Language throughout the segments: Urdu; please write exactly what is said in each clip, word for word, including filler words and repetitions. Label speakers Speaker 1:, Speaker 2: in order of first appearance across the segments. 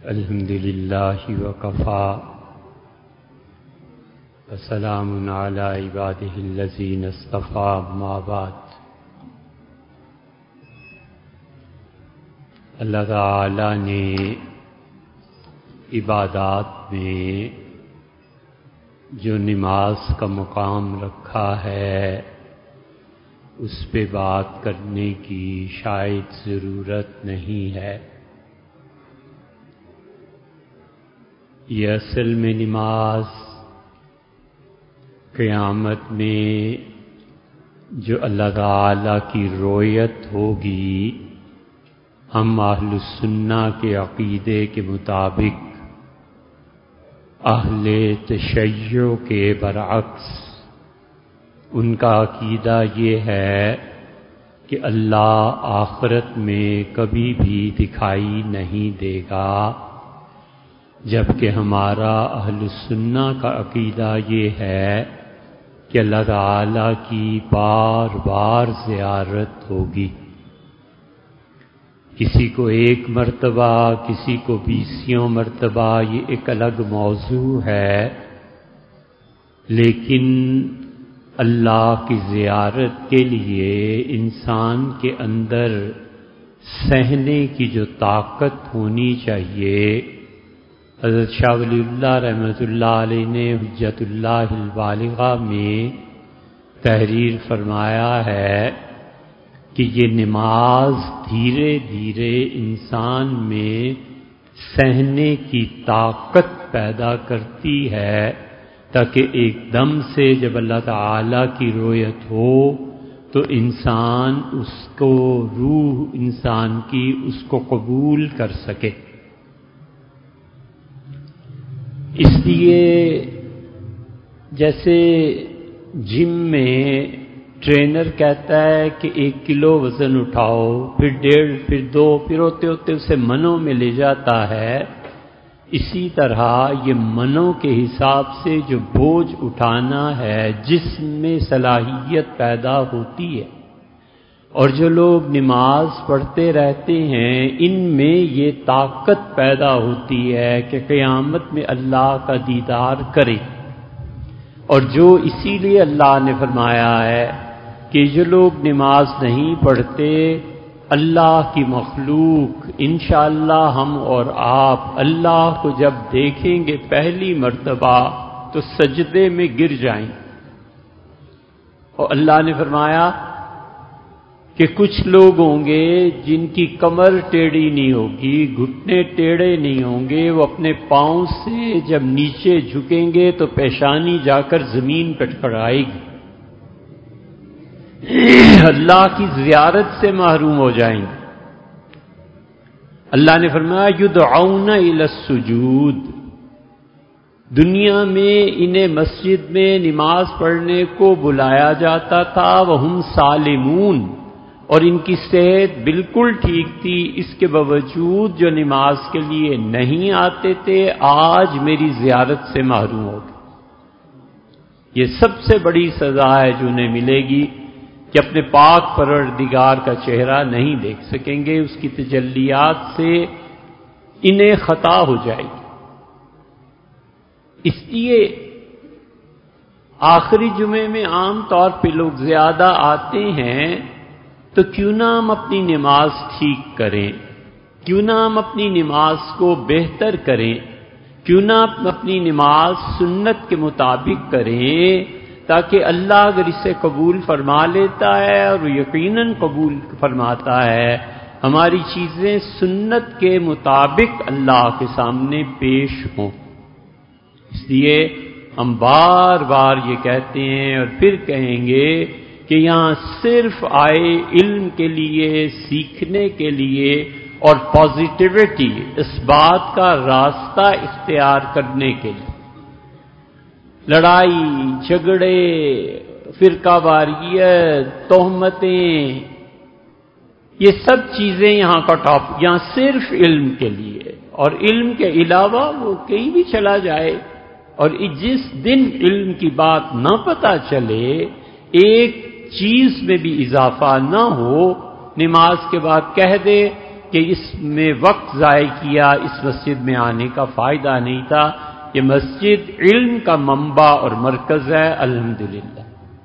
Speaker 1: الحمد للہ وکفی وسلام علی عبادہ الذین اصطفی اما بعد۔ اللہ تعالی نے عبادات میں جو نماز کا مقام رکھا ہے اس پہ بات کرنے کی شاید ضرورت نہیں ہے۔ یہ اصل میں نماز قیامت میں جو اللہ تعالی کی رویت ہوگی، ہم اہل السنہ کے عقیدے کے مطابق اہل تشیع کے برعکس ان کا عقیدہ یہ ہے کہ اللہ آخرت میں کبھی بھی دکھائی نہیں دے گا، جبکہ ہمارا اہل السنہ کا عقیدہ یہ ہے کہ اللہ تعالی کی بار بار زیارت ہوگی۔ کسی کو ایک مرتبہ، کسی کو بیسیوں مرتبہ، یہ ایک الگ موضوع ہے، لیکن اللہ کی زیارت کے لیے انسان کے اندر سہنے کی جو طاقت ہونی چاہیے، حضرت شاہ ولی اللہ رحمۃ اللہ علیہ نے حجت اللہ البالغہ میں تحریر فرمایا ہے کہ یہ نماز دھیرے دھیرے انسان میں سہنے کی طاقت پیدا کرتی ہے، تاکہ ایک دم سے جب اللہ تعالی کی رویت ہو تو انسان اس کو، روح انسان کی اس کو قبول کر سکے۔ اس لیے جیسے جم میں ٹرینر کہتا ہے کہ ایک کلو وزن اٹھاؤ، پھر ڈیڑھ، پھر دو، پھر ہوتے ہوتے اسے منوں میں لے جاتا ہے، اسی طرح یہ منوں کے حساب سے جو بوجھ اٹھانا ہے جسم میں صلاحیت پیدا ہوتی ہے، اور جو لوگ نماز پڑھتے رہتے ہیں ان میں یہ طاقت پیدا ہوتی ہے کہ قیامت میں اللہ کا دیدار کرے۔ اور جو اسی لیے اللہ نے فرمایا ہے کہ جو لوگ نماز نہیں پڑھتے، اللہ کی مخلوق انشاءاللہ ہم اور آپ اللہ کو جب دیکھیں گے پہلی مرتبہ تو سجدے میں گر جائیں۔ اور اللہ نے فرمایا کہ کچھ لوگ ہوں گے جن کی کمر ٹیڑھی نہیں ہوگی، گھٹنے ٹیڑھے نہیں ہوں گے، وہ اپنے پاؤں سے جب نیچے جھکیں گے تو پیشانی جا کر زمین پہ ٹکرائے گی، اللہ کی زیارت سے محروم ہو جائیں گے۔ اللہ نے فرمایا یدعون الی السجود، دنیا میں انہیں مسجد میں نماز پڑھنے کو بلایا جاتا تھا، وہم سالمون، اور ان کی صحت بالکل ٹھیک تھی، اس کے باوجود جو نماز کے لیے نہیں آتے تھے آج میری زیارت سے محروم ہو گئے۔ یہ سب سے بڑی سزا ہے جو انہیں ملے گی کہ اپنے پاک پروردگار کا چہرہ نہیں دیکھ سکیں گے، اس کی تجلیات سے انہیں خطا ہو جائے گی۔ اس لیے آخری جمعے میں عام طور پہ لوگ زیادہ آتے ہیں، تو کیوں نہ ہم اپنی نماز ٹھیک کریں، کیوں نہ ہم اپنی نماز کو بہتر کریں، کیوں نہ اپنی نماز سنت کے مطابق کریں، تاکہ اللہ اگر اسے قبول فرما لیتا ہے، اور یقیناً قبول فرماتا ہے، ہماری چیزیں سنت کے مطابق اللہ کے سامنے پیش ہوں۔ اس لیے ہم بار بار یہ کہتے ہیں اور پھر کہیں گے کہ یہاں صرف آئے علم کے لیے، سیکھنے کے لیے اور پازیٹیوٹی، اس بات کا راستہ اختیار کرنے کے لیے۔ لڑائی جھگڑے، فرقہ واریت، تہمتیں، یہ سب چیزیں یہاں کا ٹاپ، یہاں صرف علم کے لیے، اور علم کے علاوہ وہ کہیں بھی چلا جائے، اور جس دن علم کی بات نہ پتہ چلے، ایک چیز میں بھی اضافہ نہ ہو، نماز کے بعد کہہ دے کہ اس میں وقت ضائع کیا، اس مسجد میں آنے کا فائدہ نہیں تھا. یہ مسجد علم کا منبع اور مرکز ہے الحمدللہ.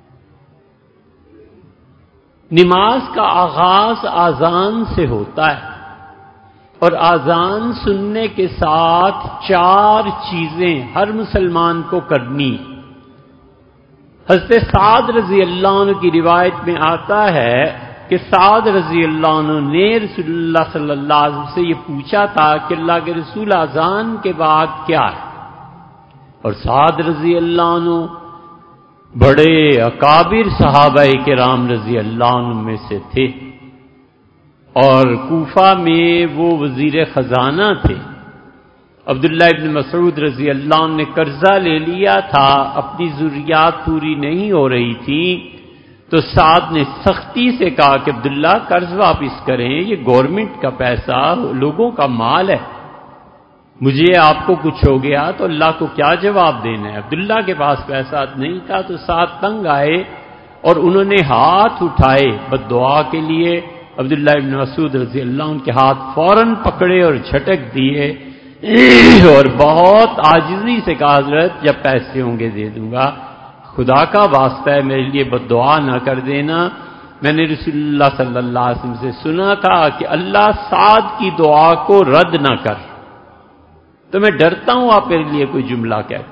Speaker 1: نماز کا آغاز اذان سے ہوتا ہے اور اذان سننے کے ساتھ چار چیزیں ہر مسلمان کو کرنی. حضرت سعد رضی اللہ عنہ کی روایت میں آتا ہے کہ سعد رضی اللہ عنہ نے رسول اللہ صلی اللہ علیہ وسلم سے یہ پوچھا تھا کہ اللہ کے رسول اذان کے بعد کیا ہے، اور سعد رضی اللہ عنہ بڑے اکابر صحابہ کرام رضی اللہ عنہ میں سے تھے، اور کوفہ میں وہ وزیر خزانہ تھے. عبداللہ ابن مسعود رضی اللہ عنہ نے قرضہ لے لیا تھا، اپنی ضروریات پوری نہیں ہو رہی تھی، تو سعد نے سختی سے کہا کہ عبداللہ قرض واپس کریں، یہ گورنمنٹ کا پیسہ، لوگوں کا مال ہے، مجھے آپ کو کچھ ہو گیا تو اللہ کو کیا جواب دینا ہے. عبداللہ کے پاس پیسہ نہیں تھا تو سعد تنگ آئے اور انہوں نے ہاتھ اٹھائے بد دعا کے لیے. عبداللہ ابن مسعود رضی اللہ عنہ کے ہاتھ فوراً پکڑے اور جھٹک دیے اور بہت عاجزی سے کہا حضرت جب پیسے ہوں گے دے دوں گا، خدا کا واسطہ ہے میرے لیے بد دعا نہ کر دینا. میں نے رسول اللہ صلی اللہ علیہ وسلم سے سنا تھا کہ اللہ سعد کی دعا کو رد نہ کر، تو میں ڈرتا ہوں آپ میرے لیے کوئی جملہ کہہ.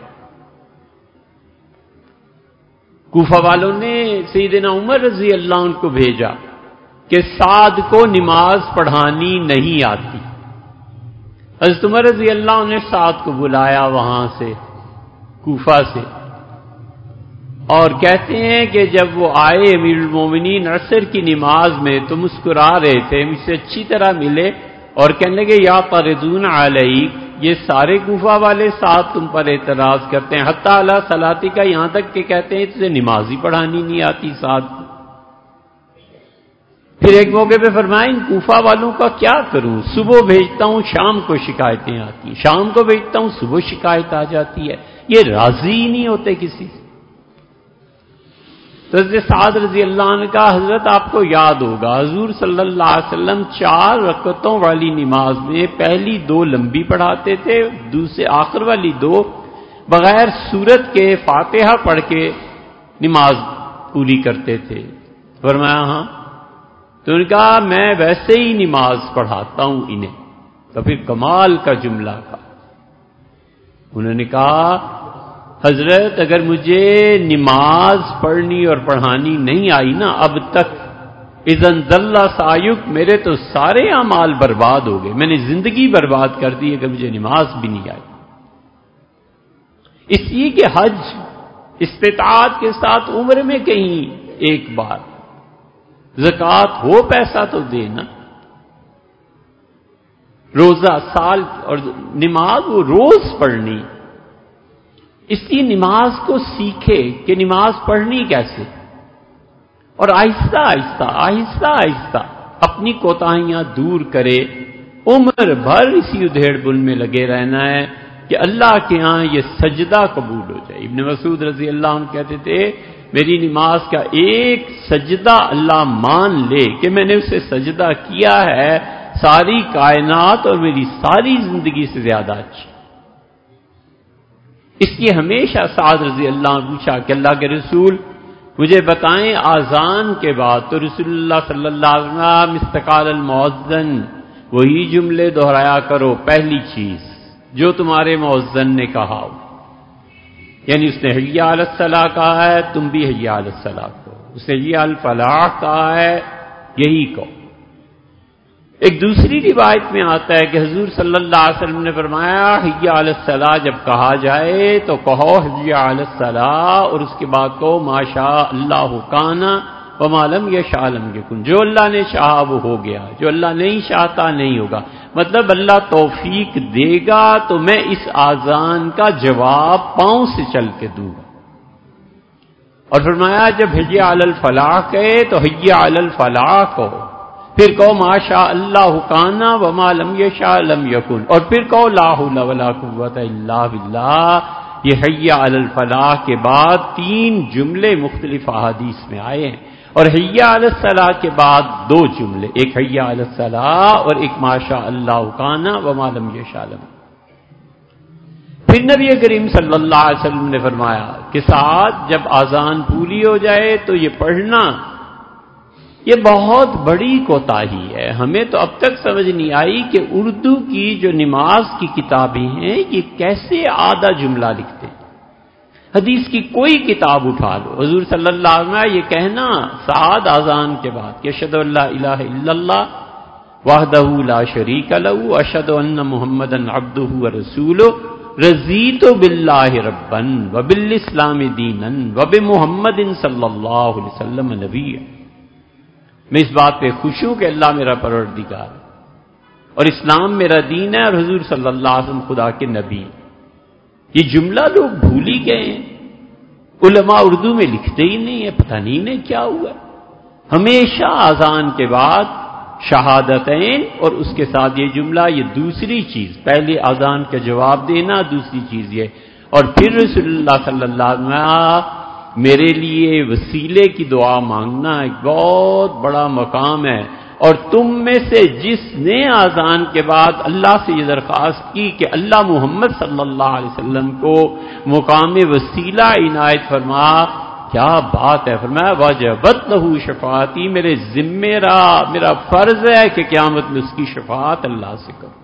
Speaker 1: کوفہ والوں نے سیدنا عمر رضی اللہ عنہ کو بھیجا کہ سعد کو نماز پڑھانی نہیں آتی. حضرت عمر رضی اللہ عنہ نے سعد کو بلایا وہاں سے کوفہ سے، اور کہتے ہیں کہ جب وہ آئے امیر المومنین عصر کی نماز میں تو مسکرا رہے تھے، مجھ سے اچھی طرح ملے اور کہنے لگے یا قرضون علیک، یہ سارے کوفہ والے ساتھ تم پر اعتراض کرتے ہیں، حتی علی صلاتی کا، یہاں تک کہ کہتے ہیں تجھے نماز ہی پڑھانی نہیں آتی ساتھ. پھر ایک موقع پہ فرمایا ان کوفہ والوں کا کیا کروں، صبح بھیجتا ہوں شام کو شکایتیں آتی ہیں، شام کو بھیجتا ہوں صبح شکایت آ جاتی ہے، یہ راضی ہی نہیں ہوتے کسی سے. تو حضرت سعد رضی اللہ عنہ کا حضرت آپ کو یاد ہوگا حضور صلی اللہ علیہ وسلم چار رکعتوں والی نماز میں پہلی دو لمبی پڑھاتے تھے، دوسرے آخر والی دو بغیر سورت کے فاتحہ پڑھ کے نماز پوری کرتے تھے. فرمایا ہاں، تو ان کا میں ویسے ہی نماز پڑھاتا ہوں انہیں. تو پھر کمال کا جملہ کا انہوں نے کہا حضرت اگر مجھے نماز پڑھنی اور پڑھانی نہیں آئی نا اب تک، اذن ضل سعیک، میرے تو سارے اعمال برباد ہو گئے، میں نے زندگی برباد کر دی اگر مجھے نماز بھی نہیں آئی. اس لیے کہ حج استطاعت کے ساتھ عمر میں کہیں ایک بار، زکوٰۃ ہو پیسہ تو دینا، روزہ سال، اور نماز وہ روز پڑھنی. اس کی نماز کو سیکھے کہ نماز پڑھنی کیسے، اور آہستہ آہستہ آہستہ آہستہ اپنی کوتاہیاں دور کرے. عمر بھر اسی ادھیڑ بن میں لگے رہنا ہے کہ اللہ کے ہاں یہ سجدہ قبول ہو جائے. ابن مسعود رضی اللہ عنہ کہتے تھے میری نماز کا ایک سجدہ اللہ مان لے کہ میں نے اسے سجدہ کیا ہے، ساری کائنات اور میری ساری زندگی سے زیادہ اچھی. اس لیے ہمیشہ سعد رضی اللہ عنہ پوچھا کہ اللہ کے رسول مجھے بتائیں آذان کے بعد، تو رسول اللہ صلی اللہ علیہ وسلم استقال المؤذن، وہی جملے دہرایا کرو، پہلی چیز جو تمہارے مؤذن نے کہا ہو، یعنی اس نے حی علی الصلاۃ کہا ہے تم بھی حی علی الصلاۃ کہو، اس نے حی علی الفلاح کہا ہے یہی کہو. ایک دوسری روایت میں آتا ہے کہ حضور صلی اللہ علیہ وسلم نے فرمایا حی علی الصلاۃ جب کہا جائے تو کہو حی علی الصلاۃ، اور اس کے بعد کہو ما شاء اللہ کان وما لم یشاء لم یکن، جو اللہ نے چاہا وہ ہو گیا، جو اللہ نہیں چاہتا نہیں ہوگا. مطلب اللہ توفیق دے گا تو میں اس آذان کا جواب پاؤں سے چل کے دوں گا. اور فرمایا جب حی علی الفلاح کہے تو حی علی الفلاح کہو، پھر کہو ما شاء اللہ کان وما لم یشاء لم یکن، اور پھر کہو لا حول ولا قوت الا باللہ. یہ حی علی الفلاح کے بعد تین جملے مختلف احادیث میں آئے ہیں. اور حیا علی الصلاۃ کے بعد دو جملے، ایک حیا علی الصلاۃ اور ایک ما شاء اللہ کان وما لم یشاء لم۔ پھر نبی کریم صلی اللہ علیہ وسلم نے فرمایا کہ ساتھ جب اذان پوری ہو جائے تو یہ پڑھنا، یہ بہت بڑی کوتاہی ہے۔ ہمیں تو اب تک سمجھ نہیں آئی کہ اردو کی جو نماز کی کتابیں ہیں یہ کیسے آدھا جملہ لکھتے ہیں۔ حدیث کی کوئی کتاب اٹھا لو، حضور صلی اللہ علیہ وسلم یہ کہنا سعد اذان کے بعد کہ اشہد ان لا الہ الا اللہ وحدہ لا شریک لہ واشہد ان محمدا عبدہ ورسولہ رضیت باللہ ربا وبالاسلام دینا وبمحمد صلی اللہ علیہ وسلم نبیا۔ میں اس بات پہ خوش ہوں کہ اللہ میرا پروردگار ہے اور اسلام میرا دین ہے اور حضور صلی اللہ علیہ وسلم خدا کے نبی۔ یہ جملہ لوگ بھول ہی گئے ہیں، علماء اردو میں لکھتے ہی نہیں ہیں، پتہ نہیں انہیں کیا ہوا۔ ہمیشہ اذان کے بعد شہادتین اور اس کے ساتھ یہ جملہ، یہ دوسری چیز، پہلے اذان کا جواب دینا، دوسری چیز یہ، اور پھر رسول اللہ صلی اللہ علیہ وسلم میرے لیے وسیلے کی دعا مانگنا ایک بہت بڑا مقام ہے۔ اور تم میں سے جس نے اذان کے بعد اللہ سے یہ درخواست کی کہ اللہ محمد صلی اللہ علیہ وسلم کو مقام وسیلہ عنایت فرما، کیا بات ہے، فرمایا واجبت لہ شفاعتی، میرے ذمہ رہا، میرا فرض ہے کہ قیامت میں اس کی شفاعت اللہ سے کروں۔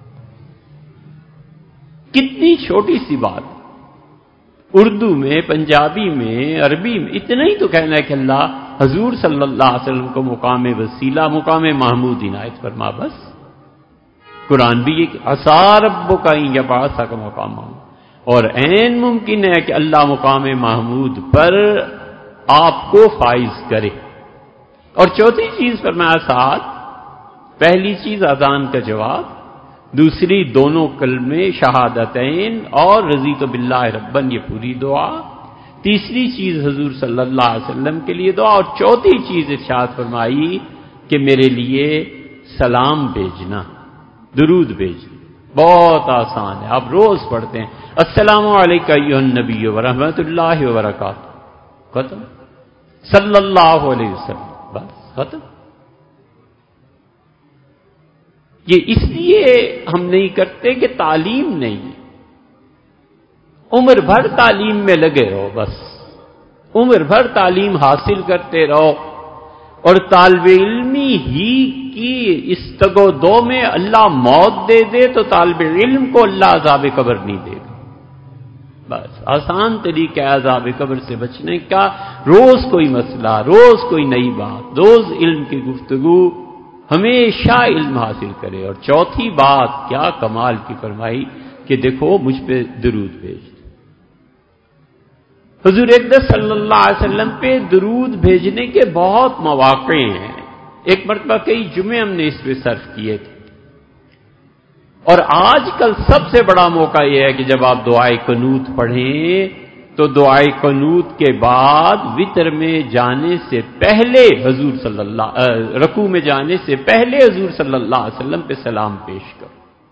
Speaker 1: کتنی چھوٹی سی بات، اردو میں، پنجابی میں، عربی میں اتنا ہی تو کہنا ہے کہ اللہ حضور صلی اللہ علیہ وسلم کو مقام وسیلہ، مقام محمود عنایت فرما، بس۔ قرآن بھی یہ کہ عسیٰ ربک ان یبعثک مقاما، اور عین ممکن ہے کہ اللہ مقام محمود پر آپ کو فائز کرے۔ اور چوتھی چیز فرمایا ساتھ، پہلی چیز اذان کا جواب، دوسری دونوں کلمے شہادتین اور رضیت باللہ ربن، یہ پوری دعا، تیسری چیز حضور صلی اللہ علیہ وسلم کے لیے دعا، اور چوتھی چیز ارشاد فرمائی کہ میرے لیے سلام بھیجنا، درود بھیجنا۔ بہت آسان ہے، آپ روز پڑھتے ہیں السلام علیکم ایھا النبی ورحمۃ اللہ وبرکاتہ، ختم، صلی اللہ علیہ وسلم، بس ختم۔ یہ اس لیے ہم نہیں کرتے کہ تعلیم نہیں، عمر بھر تعلیم میں لگے رہو، بس عمر بھر تعلیم حاصل کرتے رہو، اور طالب علمی ہی کی اس تگ و دو میں اللہ موت دے دے تو طالب علم کو اللہ عذاب قبر نہیں دے گا۔ بس آسان طریقہ ہے عذاب قبر سے بچنے کا، روز کوئی مسئلہ، روز کوئی نئی بات، روز علم کی گفتگو، ہمیشہ علم حاصل کرے۔ اور چوتھی بات کیا کمال کی فرمائی کہ دیکھو مجھ پہ درود بھیج۔ حضور اقدس صلی اللہ علیہ وسلم پہ درود بھیجنے کے بہت مواقع ہیں، ایک مرتبہ کئی جمعے ہم نے اس پہ صرف کیے تھے، اور آج کل سب سے بڑا موقع یہ ہے کہ جب آپ دعائے قنوت پڑھیں تو دعائے قنوت کے بعد وتر میں جانے سے پہلے حضور صلی اللہ رکوع میں جانے سے پہلے حضور صلی اللہ علیہ وسلم پہ سلام پیش کرو۔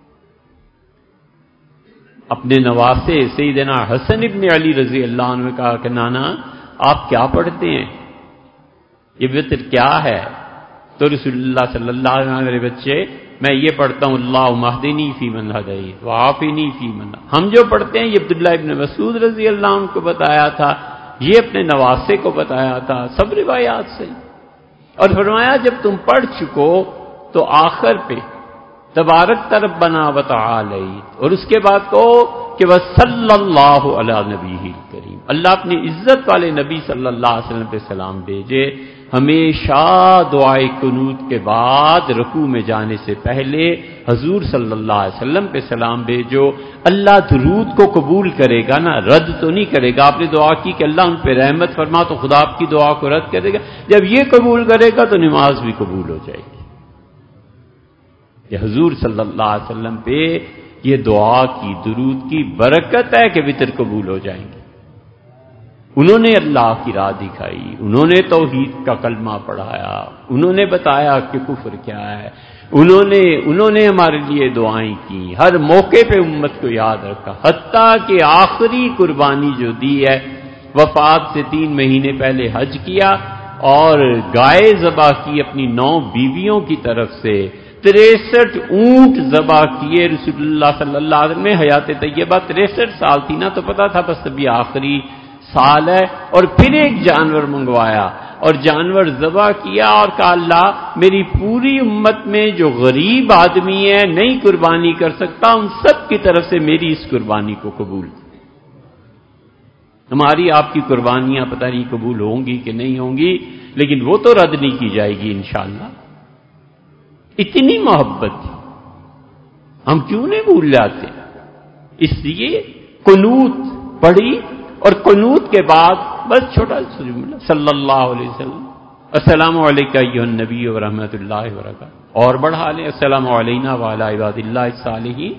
Speaker 1: اپنے نواسے سیدنا حسن ابن علی رضی اللہ عنہ نے کہا کہ نانا آپ کیا پڑھتے ہیں، یہ وتر کیا ہے؟ تو رسول اللہ صلی اللہ علیہ وسلم، میرے بچے میں یہ پڑھتا ہوں اللہم اہدنی فی من ہدیت وعافنی فی من، ہم جو پڑھتے ہیں یہ عبداللہ ابن مسعود رضی اللہ عنہ کو بتایا تھا، یہ اپنے نواسے کو بتایا تھا، سب روایات سے۔ اور فرمایا جب تم پڑھ چکو تو آخر پہ تبارک ربنا وتعالیت، اور اس کے بعد کہو کہ وصلی اللہ علی نبیہ الکریم، اللہ اپنی عزت والے نبی صلی اللہ علیہ وسلم پہ سلام بھیجے۔ ہمیشہ دعائے قنوت کے بعد رکوع میں جانے سے پہلے حضور صلی اللہ علیہ وسلم پہ سلام بھیجو، اللہ درود کو قبول کرے گا نا، رد تو نہیں کرے گا۔ آپ نے دعا کی کہ اللہ ان پہ رحمت فرما، تو خدا آپ کی دعا کو رد کرے گا؟ جب یہ قبول کرے گا تو نماز بھی قبول ہو جائے گی۔ یہ حضور صلی اللہ علیہ وسلم پہ یہ دعا کی، درود کی برکت ہے کہ وتر قبول ہو جائیں گے۔ انہوں نے اللہ کی راہ دکھائی، انہوں نے توحید کا کلمہ پڑھایا، انہوں نے بتایا کہ کفر کیا ہے، انہوں نے انہوں نے ہمارے لیے دعائیں کی، ہر موقع پہ امت کو یاد رکھا، حتیٰ کہ آخری قربانی جو دی ہے، وفات سے تین مہینے پہلے حج کیا، اور گائے ذبح کی اپنی نو بیویوں کی طرف سے، تریسٹھ اونٹ ذبح کیے رسول اللہ صلی اللہ علیہ وسلم میں. حیات طیبہ تریسٹھ سال تھی نا، تو پتا تھا بس ابھی آخری سال ہے. اور پھر ایک جانور منگوایا اور جانور ذبح کیا اور کہا اللہ میری پوری امت میں جو غریب آدمی ہے نہیں قربانی کر سکتا، ان سب کی طرف سے میری اس قربانی کو قبول. ہماری آپ کی قربانیاں پتہ نہیں قبول ہوں گی کہ نہیں ہوں گی، لیکن وہ تو رد نہیں کی جائے گی انشاءاللہ. اتنی محبت تھی، ہم کیوں نہیں بھول جاتے؟ اس لیے قنوت پڑھی اور قنوت کے بعد بس چھوٹا سا جملہ صلی اللہ علیہ وسلم السلام علیکم ایھا النبی ورحمۃ اللہ وبرکاتہ، اور بڑھا لیں السلام علینا وعلی عباد اللہ الصالحین.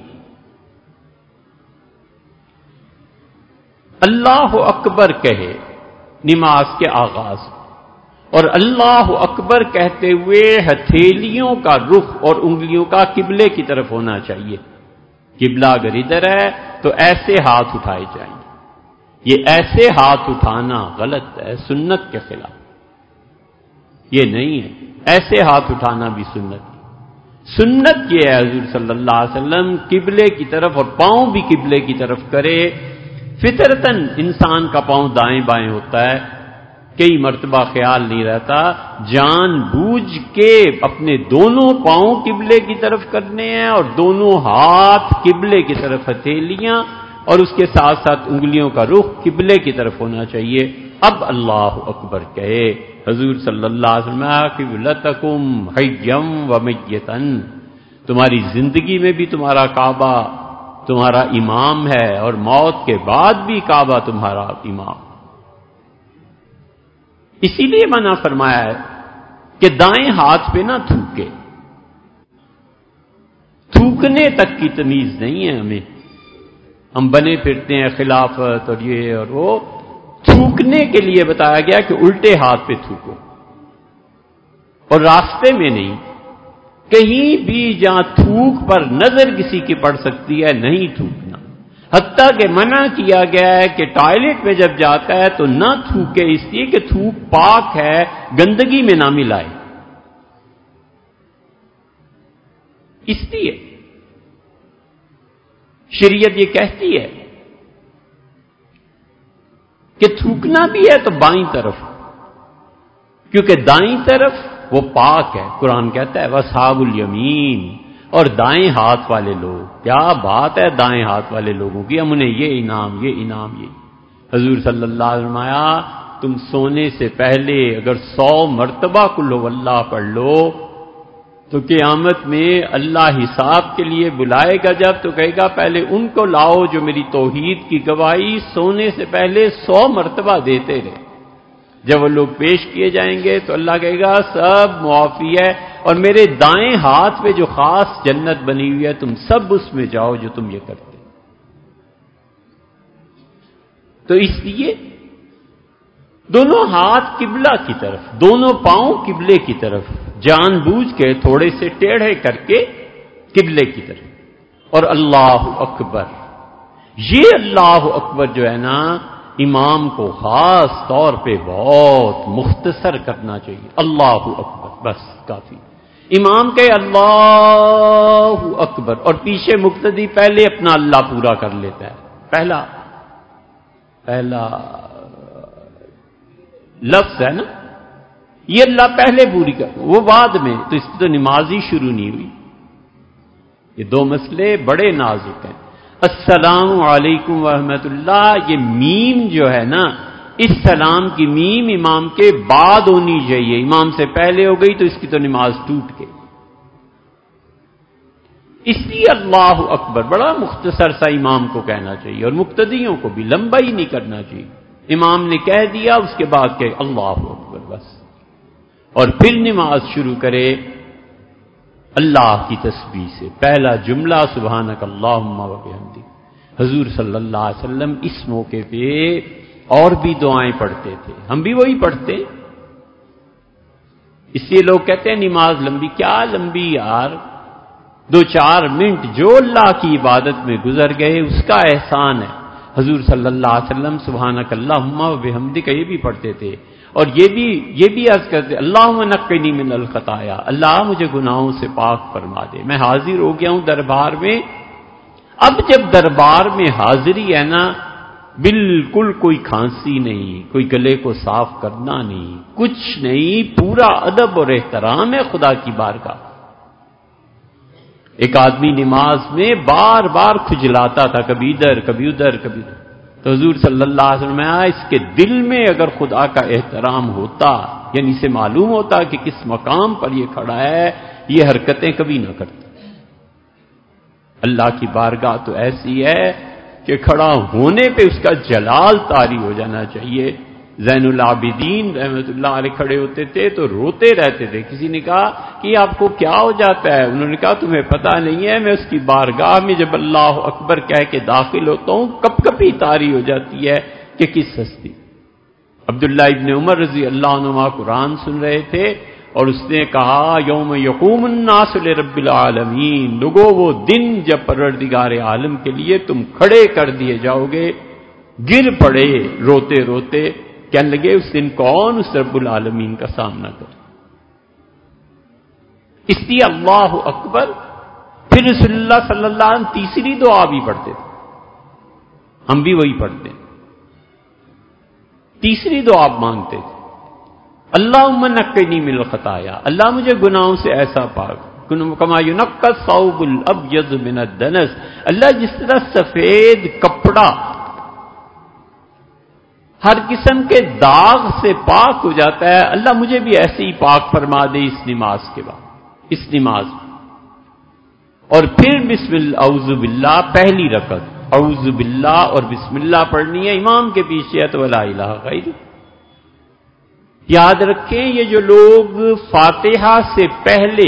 Speaker 1: اللہ اکبر کہے نماز کے آغاز، اور اللہ اکبر کہتے ہوئے ہتھیلیوں کا رخ اور انگلیوں کا قبلے کی طرف ہونا چاہیے. قبلہ اگر ادھر ہے تو ایسے ہاتھ اٹھائے جائیں. یہ ایسے ہاتھ اٹھانا غلط ہے، سنت کے خلاف. یہ نہیں ہے، ایسے ہاتھ اٹھانا بھی سنت ہے. سنت یہ ہے حضور صلی اللہ علیہ وسلم قبلے کی طرف، اور پاؤں بھی قبلے کی طرف کرے. فطرتاً انسان کا پاؤں دائیں بائیں ہوتا ہے، کئی مرتبہ خیال نہیں رہتا، جان بوجھ کے اپنے دونوں پاؤں قبلے کی طرف کرنے ہیں اور دونوں ہاتھ قبلے کی طرف ہتھیلیاں، اور اس کے ساتھ ساتھ انگلیوں کا رخ قبلے کی طرف ہونا چاہیے. اب اللہ اکبر کہے حضور صلی اللہ علیہ وسلم قبلتکم حیا ومیتا، تمہاری زندگی میں بھی تمہارا کعبہ تمہارا امام ہے اور موت کے بعد بھی کعبہ تمہارا امام. اسی لیے منع فرمایا ہے کہ دائیں ہاتھ پہ نہ تھوکے. تھوکنے تک کی تمیز نہیں ہے ہمیں، ہم بنے پھرتے ہیں خلافت اور یہ اور وہ. تھوکنے کے لیے بتایا گیا کہ الٹے ہاتھ پہ تھوکو، اور راستے میں نہیں، کہیں بھی جہاں تھوک پر نظر کسی کی پڑ سکتی ہے نہیں تھوکنا. حتیٰ کہ منع کیا گیا ہے کہ ٹوائلٹ میں جب جاتا ہے تو نہ تھوکے، اس لیے کہ تھوک پاک ہے، گندگی میں نہ ملائے. اس لیے شریعت یہ کہتی ہے کہ تھوکنا بھی ہے تو بائیں طرف، کیونکہ دائیں طرف وہ پاک ہے. قرآن کہتا ہے وَأَصْحَابُ الْيَمِينِ، اور دائیں ہاتھ والے لوگ، کیا بات ہے دائیں ہاتھ والے لوگوں کی، ہم انہیں یہ انعام یہ انعام یہ. حضور صلی اللہ علیہ وسلم آیا تم سونے سے پہلے اگر سو مرتبہ قل هو اللہ پڑھ لو تو قیامت میں اللہ حساب کے لیے بلائے گا جب، تو کہے گا پہلے ان کو لاؤ جو میری توحید کی گواہی سونے سے پہلے سو مرتبہ دیتے رہے. جب وہ لوگ پیش کیے جائیں گے تو اللہ کہے گا سب معافی ہے، اور میرے دائیں ہاتھ پہ جو خاص جنت بنی ہوئی ہے تم سب اس میں جاؤ جو تم یہ کرتے. تو اس لیے دونوں ہاتھ قبلہ کی طرف، دونوں پاؤں قبلے کی طرف، جان بوجھ کے تھوڑے سے ٹیڑھے کر کے قبلے کی طرف. اور اللہ اکبر، یہ اللہ اکبر جو ہے نا امام کو خاص طور پہ بہت مختصر کرنا چاہیے. اللہ اکبر بس کافی. امام کہ اللہ اکبر اور پیچھے مقتدی پہلے اپنا اللہ پورا کر لیتا ہے. پہلا پہلا لفظ ہے نا یہ اللہ پہلے پوری کر، وہ بعد میں، تو اس کی تو نماز ہی شروع نہیں ہوئی. یہ دو مسئلے بڑے نازک ہیں. السلام علیکم ورحمۃ اللہ، یہ میم جو ہے نا اس سلام کی میم امام کے بعد ہونی چاہیے. امام سے پہلے ہو گئی تو اس کی تو نماز ٹوٹ گئی. اس لیے اللہ اکبر بڑا مختصر سا امام کو کہنا چاہیے، اور مقتدیوں کو بھی لمبا ہی نہیں کرنا چاہیے. امام نے کہہ دیا اس کے بعد کہ اللہ اکبر بس، اور پھر نماز شروع کرے اللہ کی تسبیح سے. پہلا جملہ سبحانک اللہم و بحمدک. حضور صلی اللہ علیہ وسلم اس موقع پہ اور بھی دعائیں پڑھتے تھے، ہم بھی وہی پڑھتے. اس لیے لوگ کہتے ہیں نماز لمبی، کیا لمبی یار، دو چار منٹ جو اللہ کی عبادت میں گزر گئے اس کا احسان ہے. حضور صلی اللہ علیہ وسلم سبحانک اللہم و بحمدک یہ بھی پڑھتے تھے، اور یہ بھی یہ بھی عرض کرتے اللہم نقنی من الخطایا، اللہ مجھے گناہوں سے پاک فرما دے، میں حاضر ہو گیا ہوں دربار میں۔ اب جب دربار میں حاضری ہے نا، بالکل کوئی کھانسی نہیں، کوئی گلے کو صاف کرنا نہیں، کچھ نہیں، پورا ادب اور احترام ہے خدا کی بارگاہ۔ ایک آدمی نماز میں بار بار کھجلاتا تھا، کبھی ادھر کبھی ادھر کبھی ادھر، تو حضور صلی اللہ علیہ وسلم نے اس کے دل میں اگر خدا کا احترام ہوتا، یعنی اسے معلوم ہوتا کہ کس مقام پر یہ کھڑا ہے، یہ حرکتیں کبھی نہ کرتا۔ اللہ کی بارگاہ تو ایسی ہے کہ کھڑا ہونے پہ اس کا جلال طاری ہو جانا چاہیے۔ زین العابدین رحمت اللہ علیہ کھڑے ہوتے تھے تو روتے رہتے تھے۔ کسی نے کہا کہ آپ کو کیا ہو جاتا ہے؟ انہوں نے کہا تمہیں پتہ نہیں ہے، میں اس کی بارگاہ میں جب اللہ اکبر کہہ کے داخل ہوتا ہوں کب کبھی طاری ہو جاتی ہے کہ کس ہستی۔ عبداللہ ابن عمر رضی اللہ عنہما قرآن سن رہے تھے اور اس نے کہا یوم یقوم الناس لرب العالمین، لوگوں وہ دن جب پروردگار عالم کے لیے تم کھڑے کر دیے جاؤ گے۔ گر پڑے روتے روتے، کہنے لگے اس دن کون اس رب العالمین کا سامنا کرے؟ اس لیے اللہ اکبر، پھر رسول اللہ صلی اللہ علیہ وسلم تیسری دعا بھی پڑھتے تھے، ہم بھی وہی پڑھتے ہیں۔ تیسری دعا مانگتے تھے اللہم نقنی من الخطایا، اللہ مجھے گناہوں سے ایسا پاک کما ینقی الثوب الابیض من الدنس، اللہ جس طرح سفید کپڑا ہر قسم کے داغ سے پاک ہو جاتا ہے، اللہ مجھے بھی ایسے ہی پاک فرما دے اس نماز کے بعد، اس نماز میں۔ اور پھر بسم اللہ اعوذ باللہ، پہلی رکعت اعوذ باللہ اور بسم اللہ پڑھنی ہے، امام کے پیچھے ہے تو لا الہ غیر۔ یاد رکھیں یہ جو لوگ فاتحہ سے پہلے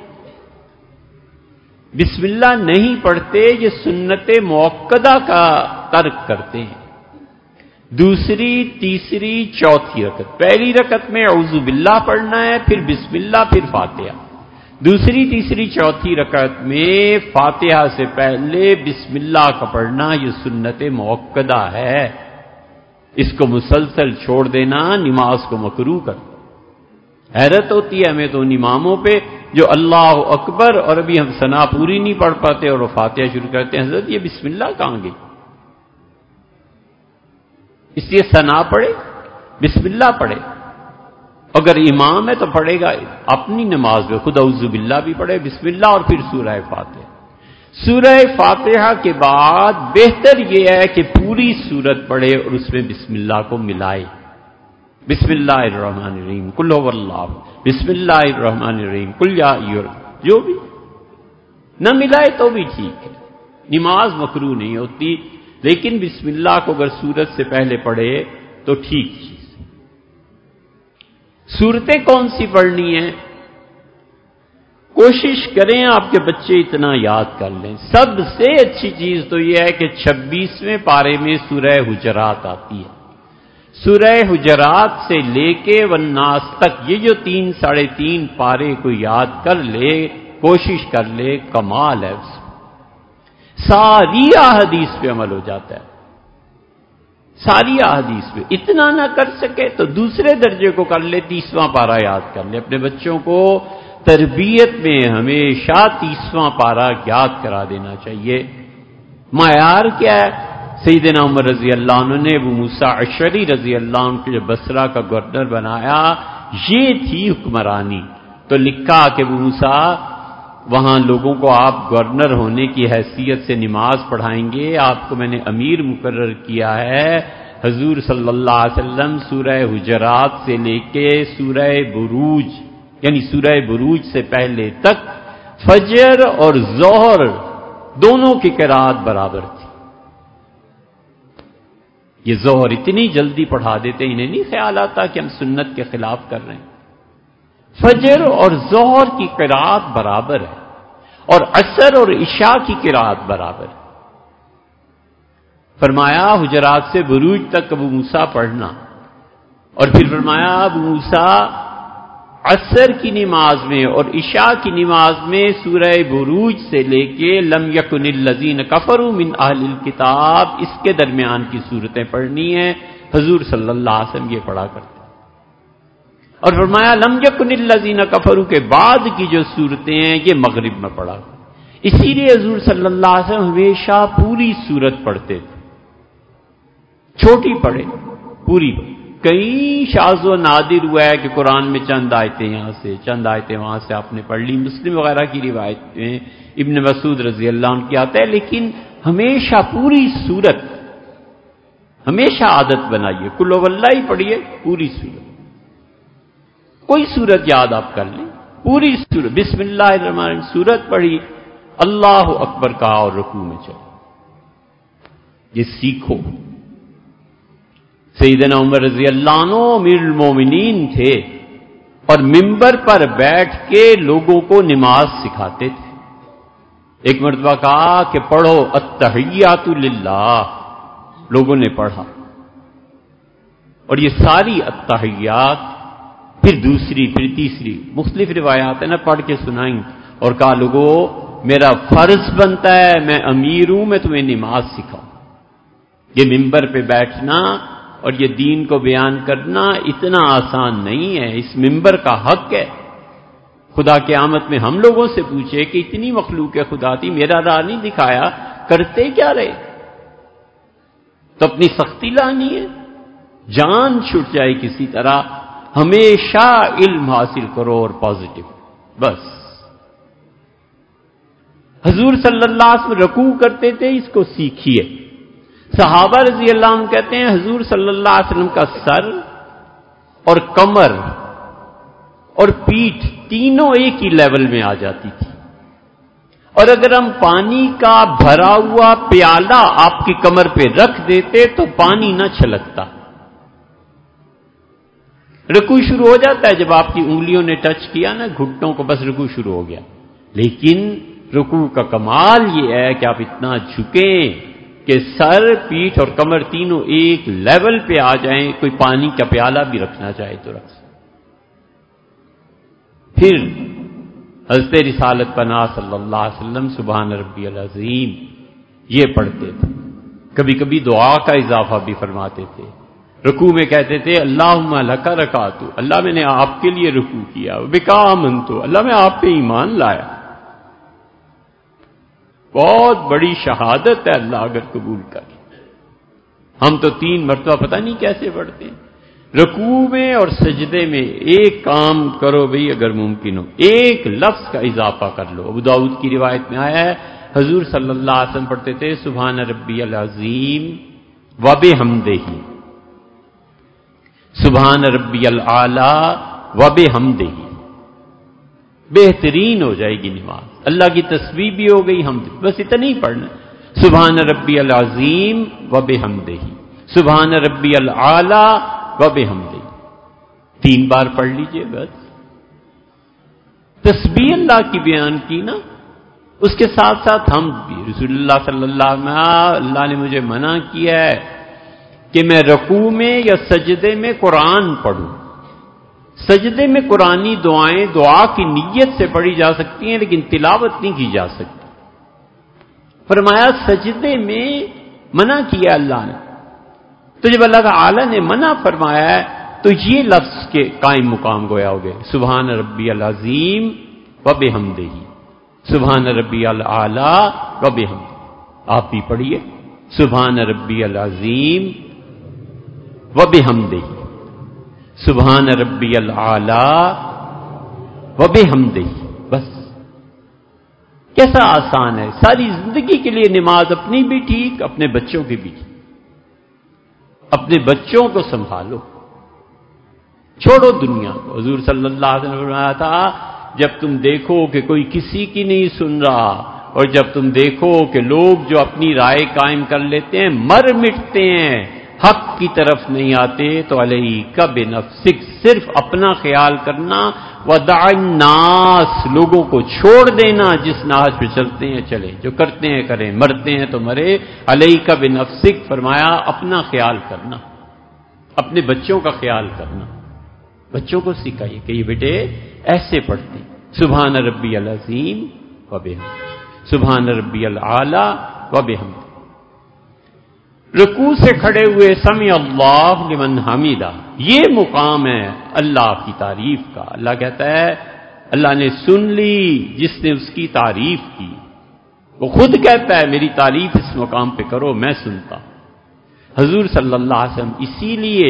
Speaker 1: بسم اللہ نہیں پڑھتے، یہ سنت مؤکدہ کا ترک کرتے ہیں۔ دوسری، تیسری، چوتھی رکعت، پہلی رکعت میں اعوذ باللہ پڑھنا ہے، پھر بسم اللہ، پھر فاتحہ۔ دوسری، تیسری، چوتھی رکعت میں فاتحہ سے پہلے بسم اللہ کا پڑھنا یہ سنت مؤکدہ ہے، اس کو مسلسل چھوڑ دینا نماز کو مکروہ کر۔ حیرت ہوتی ہے ہمیں تو ان اماموں پہ جو اللہ اکبر اور ابھی ہم ثنا پوری نہیں پڑھ پاتے اور وہ فاتحہ شروع کرتے ہیں، حضرت یہ بسم اللہ کہاں گئی؟ اس لیے ثنا پڑھے، بسم اللہ پڑھے، اگر امام ہے تو پڑھے گا اپنی نماز میں خود اعوذ باللہ بھی پڑھے، بسم اللہ اور پھر سورہ فاتحہ۔ سورہ فاتحہ کے بعد بہتر یہ ہے کہ پوری سورت پڑھے اور اس میں بسم اللہ کو ملائے، بسم اللہ الرحمن الرحیم، قل هو اللہ، بسم اللہ الرحمن الرحیم، قل یا ایھا، جو بھی نہ ملائے تو بھی ٹھیک ہے، نماز مکروہ نہیں ہوتی، لیکن بسم اللہ کو اگر سورت سے پہلے پڑھے تو ٹھیک چیز۔ سورتیں کون سی پڑھنی ہیں؟ کوشش کریں آپ کے بچے اتنا یاد کر لیں۔ سب سے اچھی چیز تو یہ ہے کہ چھبیسویں پارے میں سورہ حجرات آتی ہے، سورہ حجرات سے لے کے والناس تک یہ جو تین ساڑھے تین پارے کو یاد کر لے، کوشش کر لے، کمال ہے اس میں، ساری احادیث پہ عمل ہو جاتا ہے، ساری احادیث پہ۔ اتنا نہ کر سکے تو دوسرے درجے کو کر لے، تیسواں پارہ یاد کر لے۔ اپنے بچوں کو تربیت میں ہمیشہ تیسواں پارہ یاد کرا دینا چاہیے۔ معیار کیا ہے؟ سیدنا عمر رضی اللہ عنہ نے ابو موسیٰ اشعری رضی اللہ عنہ کو جب بصرہ کا گورنر بنایا، یہ تھی حکمرانی، تو لکھا کہ ابو موسیٰ وہاں لوگوں کو آپ گورنر ہونے کی حیثیت سے نماز پڑھائیں گے، آپ کو میں نے امیر مقرر کیا ہے۔ حضور صلی اللہ علیہ وسلم سورہ حجرات سے لے کے سورہ بروج یعنی سورہ بروج سے پہلے تک فجر اور ظہر دونوں کی قرات برابر تھی۔ یہ ظہر اتنی جلدی پڑھا دیتے انہیں نہیں خیال آتا کہ ہم سنت کے خلاف کر رہے ہیں۔ فجر اور ظہر کی قرات برابر ہے اور عصر اور عشاء کی قرات برابر ہے۔ فرمایا حجرات سے بروج تک ابو موسیٰ پڑھنا، اور پھر فرمایا ابو موسیٰ عصر کی نماز میں اور عشاء کی نماز میں سورہ بروج سے لے کے لم یکن الذین کفروا من اہل الکتاب اس کے درمیان کی صورتیں پڑھنی ہیں۔ حضور صلی اللہ علیہ وسلم یہ پڑھا کرتے۔ اور فرمایا لم یکن الذین کفروا کے بعد کی جو صورتیں ہیں یہ مغرب میں پڑھا. اسی لیے حضور صلی اللہ علیہ وسلم ہمیشہ پوری سورت پڑھتے تھے، چھوٹی پڑھے پوری. کئی شاذ و نادر ہوا ہے کہ قرآن میں چند آیتیں یہاں سے چند آیتیں وہاں سے آپ نے پڑھ لی. مسلم وغیرہ کی روایت میں ابن مسعود رضی اللہ عنہ کی آتا ہے، لیکن ہمیشہ پوری سورت ہمیشہ عادت بنائیے، کل واللہ ہی پڑھیے پوری سورت. کوئی سورت یاد آپ کر لیں، پوری سورت بسم اللہ الرحمن الرحیم سورت پڑھی، اللہ اکبر کہا اور رکوع میں چلے. یہ سیکھو. سیدنا عمر رضی اللہ عنہ امیر المومنین تھے اور منبر پر بیٹھ کے لوگوں کو نماز سکھاتے تھے. ایک مرتبہ کہا کہ پڑھو التحیات للہ، لوگوں نے پڑھا اور یہ ساری التحیات، پھر دوسری پھر تیسری مختلف روایات ہیں نا پڑھ کے سنائیں، اور کہا لوگوں میرا فرض بنتا ہے، میں امیر ہوں، میں تمہیں نماز سکھاؤں. یہ منبر پہ بیٹھنا اور یہ دین کو بیان کرنا اتنا آسان نہیں ہے. اس منبر کا حق ہے. خدا قیامت میں ہم لوگوں سے پوچھے کہ اتنی مخلوق خدا تھی، میرا راہ نہیں دکھایا، کرتے کیا رہے؟ تو اپنی سختی لانی ہے، جان چھٹ جائے کسی طرح. ہمیشہ علم حاصل کرو اور پازیٹو. بس حضور صلی اللہ علیہ وسلم رکوع کرتے تھے، اس کو سیکھیے. صحابہ رضی اللہ عنہ کہتے ہیں حضور صلی اللہ علیہ وسلم کا سر اور کمر اور پیٹھ تینوں ایک ہی لیول میں آ جاتی تھی، اور اگر ہم پانی کا بھرا ہوا پیالہ آپ کی کمر پہ رکھ دیتے تو پانی نہ چھلکتا. رکوع شروع ہو جاتا ہے جب آپ کی انگلیوں نے ٹچ کیا نا گھٹنوں کو، بس رکوع شروع ہو گیا. لیکن رکوع کا کمال یہ ہے کہ آپ اتنا جھکیں کہ سر پیٹھ اور کمر تینوں ایک لیول پہ آ جائیں. کوئی پانی کا پیالہ بھی رکھنا چاہے تو رکھ. پھر حضرت رسالت پناہ صلی اللہ علیہ وسلم سبحان ربی العظیم یہ پڑھتے تھے. کبھی کبھی دعا کا اضافہ بھی فرماتے تھے. رکوع میں کہتے تھے اللہم لک رکعت، اللہ میں نے آپ کے لیے رکوع کیا. بک آمنت، اللہ میں آپ پہ ایمان لایا. بہت بڑی شہادت ہے اللہ اگر قبول کر. ہم تو تین مرتبہ پتہ نہیں کیسے پڑھتے ہیں. رکوع میں اور سجدے میں ایک کام کرو بھئی اگر ممکن ہو، ایک لفظ کا اضافہ کر لو. ابو داؤد کی روایت میں آیا ہے حضور صلی اللہ علیہ وسلم پڑھتے تھے سبحان ربی العظیم وبحمدہ، سبحان ربی العالی وبحمدہ. بہترین ہو جائے گی نماز. اللہ کی تسبیح بھی ہو گئی، حمد، بس اتنا ہی پڑھنا. سبحان ربی العظیم وبحمدہ، سبحان ربی العالی وبحمدہ. تین بار پڑھ لیجئے بس. تسبیح اللہ کی بیان کی نا، اس کے ساتھ ساتھ ہم بھی. رسول اللہ صلی اللہ علیہ وسلم اللہ نے مجھے منع کیا ہے کہ میں رکوع میں یا سجدے میں قرآن پڑھوں. سجدے میں قرآنی دعائیں دعا کی نیت سے پڑھی جا سکتی ہیں لیکن تلاوت نہیں کی جا سکتی. فرمایا سجدے میں منع کیا اللہ نے. تو جب اللہ تعالی نے منع فرمایا ہے تو یہ لفظ کے قائم مقام گویا ہو گئے سبحان ربی العظیم وبحمدہ، سبحان ربی العالی وبحمدہ. آپ بھی پڑھیے سبحان ربی العظیم وبحمدہ، سبحان ربی العالی وبحمدہ. بس کیسا آسان ہے. ساری زندگی کے لیے نماز اپنی بھی ٹھیک، اپنے بچوں کی بھی ٹھیک. اپنے بچوں کو سنبھالو، چھوڑو دنیا کو. حضور صلی اللہ علیہ وسلم نے فرمایا تھا جب تم دیکھو کہ کوئی کسی کی نہیں سن رہا اور جب تم دیکھو کہ لوگ جو اپنی رائے قائم کر لیتے ہیں مر مٹتے ہیں، حق کی طرف نہیں آتے، تو علیک بنفسک، صرف اپنا خیال کرنا، ودع الناس، لوگوں کو چھوڑ دینا. جس نہج پہ چلتے ہیں چلے، جو کرتے ہیں کریں، مرتے ہیں تو مرے. علیک بنفسک فرمایا اپنا خیال کرنا، اپنے بچوں کا خیال کرنا. بچوں کو سکھائیے کہ یہ بیٹے ایسے پڑھتے سبحان ربی العظیم وبحمدہ، سبحان ربی العالی وبحمدہ. رکوع سے کھڑے ہوئے سمع اللہ لمن حمیدہ، یہ مقام ہے اللہ کی تعریف کا۔ اللہ کہتا ہے اللہ نے سن لی جس نے اس کی تعریف کی، وہ خود کہتا ہے میری تعریف اس مقام پہ کرو میں سنتا۔ حضور صلی اللہ علیہ وسلم اسی لیے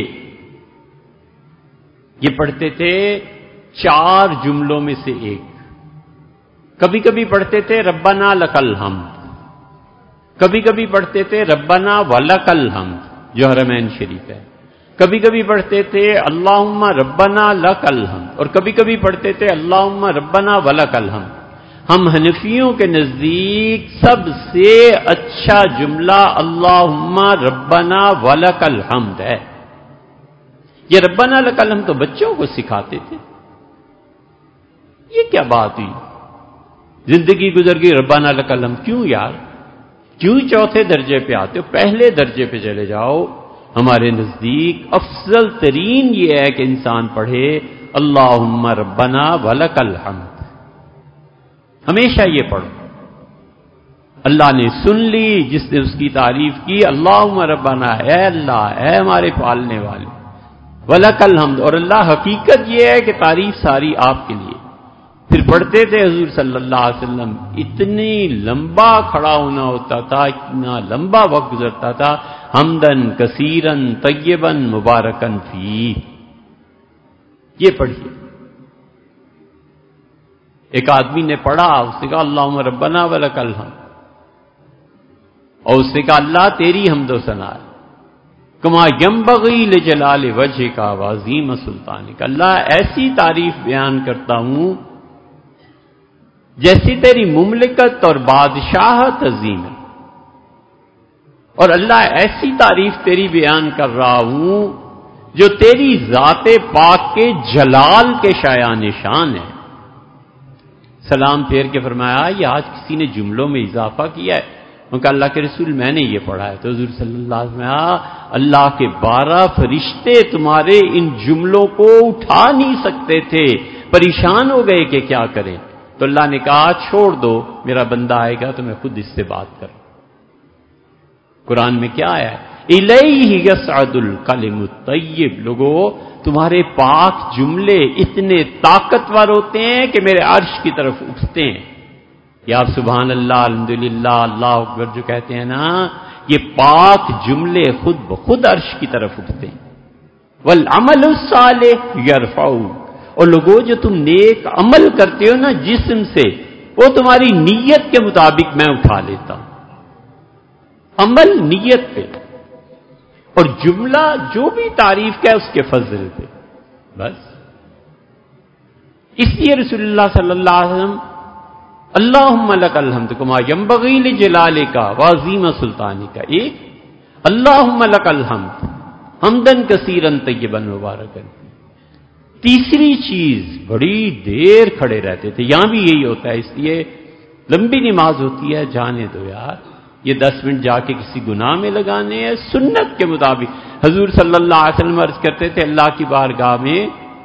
Speaker 1: یہ پڑھتے تھے چار جملوں میں سے ایک، کبھی کبھی پڑھتے تھے ربنا لک الحمد، کبھی کبھی پڑھتے تھے ربنا ولک الحمد جو حرمین شریف ہے، کبھی کبھی پڑھتے تھے اللہم ربنا لک الحمد، اور کبھی کبھی پڑھتے تھے اللہم ربنا ولک الحمد۔ ہم حنفیوں کے نزدیک سب سے اچھا جملہ اللہم ربنا ولک الحمد ہے۔ یہ ربنا لک الحمد تو بچوں کو سکھاتے تھے۔ یہ کیا بات ہوئی؟ زندگی گزر گئی ربنا لک الحمد، کیوں یار؟ کیوں چوتھے درجے پہ آتے ہو؟ پہلے درجے پہ چلے جاؤ۔ ہمارے نزدیک افضل ترین یہ ہے کہ انسان پڑھے اللہم ربنا ولک الحمد، ہمیشہ یہ پڑھو۔ اللہ نے سن لی جس نے اس کی تعریف کی، اللہم ربنا، اے اللہ اے ہمارے پالنے والے، ولک الحمد، اور اللہ حقیقت یہ ہے کہ تعریف ساری آپ کے لیے۔ پھر پڑھتے تھے حضور صلی اللہ علیہ وسلم، اتنی لمبا کھڑا ہونا ہوتا تھا، اتنا لمبا وقت گزرتا تھا، حمدن کثیرن طیبن مبارکن فی۔ یہ پڑھیے۔ ایک آدمی نے پڑھا، اس نے کہا اللہم ربنا ولک الحمد، اور اس نے کہا اللہ تیری حمد و ثنا ہے، کما ینبغی لجلال وجہک وعظیم سلطانک، اللہ ایسی تعریف بیان کرتا ہوں جیسی تیری مملکت اور بادشاہت عظیم ہے، اور اللہ ایسی تعریف تیری بیان کر رہا ہوں جو تیری ذات پاک کے جلال کے شایان شان ہے۔ سلام پھیر کے فرمایا یہ آج کسی نے جملوں میں اضافہ کیا ہے؟ ان کا اللہ کے رسول میں نے یہ پڑھا ہے۔ تو حضور صلی اللہ علیہ وسلم اللہ کے بارہ فرشتے تمہارے ان جملوں کو اٹھا نہیں سکتے تھے، پریشان ہو گئے کہ کیا کریں، تو اللہ نے کہا چھوڑ دو، میرا بندہ آئے گا تو میں خود اس سے بات کروں۔ قرآن میں کیا ہے؟ الیہ یصعد الکلم الطیب، لوگو تمہارے پاک جملے اتنے طاقتور ہوتے ہیں کہ میرے عرش کی طرف اٹھتے ہیں۔ یا آپ سبحان اللہ الحمدللہ اللہ اکبر جو کہتے ہیں نا، یہ پاک جملے خود بخود عرش کی طرف اٹھتے ہیں۔ والعمل الصالح یرفعہ، اور لوگوں جو تم نیک عمل کرتے ہو نا جسم سے، وہ تمہاری نیت کے مطابق میں اٹھا لیتا ہوں۔ عمل نیت پہ، اور جملہ جو بھی تعریف کا ہے اس کے فضل پہ، بس۔ اس لیے رسول اللہ صلی اللہ علیہ وسلم اللہم لک الحمد کما ینبغی لجلالک وعظیم سلطانک، ایک اللہم لک الحمد حمدن کثیرن طیبا مبارکن۔ تیسری چیز، بڑی دیر کھڑے رہتے تھے، یہاں بھی یہی ہوتا ہے، اس لیے لمبی نماز ہوتی ہے، جانے دو یار، یہ دس منٹ جا کے کسی گناہ میں لگانے ہیں، سنت کے مطابق۔ حضور صلی اللہ علیہ وسلم عرض کرتے تھے اللہ کی بارگاہ میں